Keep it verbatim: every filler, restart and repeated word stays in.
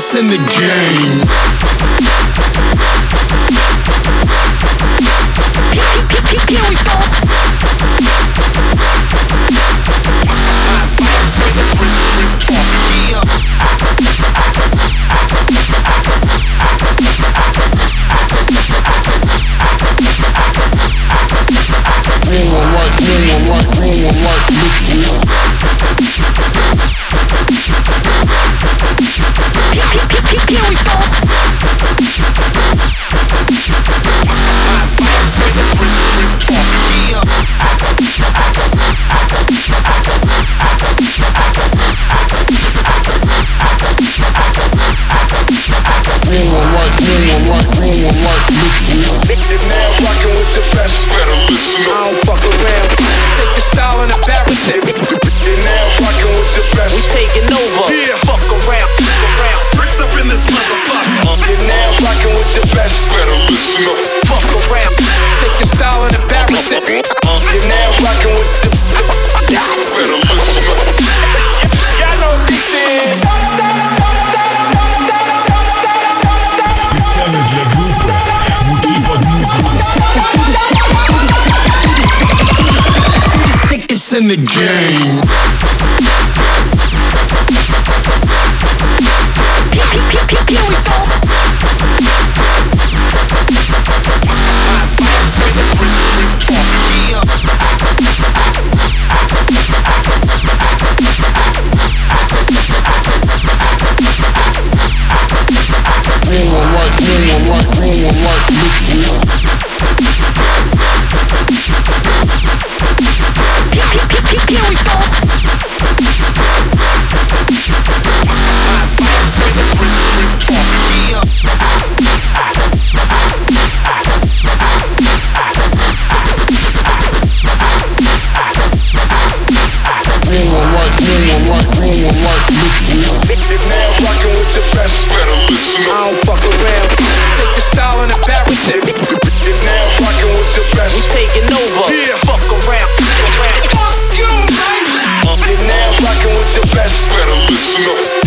sickest in the game. Here we go. Rolling like, rolling like, rolling like liquid. Here we go. Rolling like, rolling like, rolling like liquid. You're now rocking with the best. Better listen up. I don't fuck around. Take your style and embarrass it. You're now rocking with the best. We taking over. Yeah. Fuck around, fuck around. Bricks up in this motherfucker. You're now rocking with the best. Better listen up. Fuck around. Take your style and embarrass it. You're now rocking with the best. Better listen up. Y'all know what this is. Sickest in the game. Here we go. Rolling like, rolling like, rolling like liquid. Here we go. Rolling like, rolling like, rolling like liquid. You're now rocking with the best. Better listen up. I don't fuck around. Take your style and embarrass it. You're now rocking with the best. We taking over. Yeah. Fuck around, fuck around. Fuck you, man. You're now rocking with the best. Better listen up.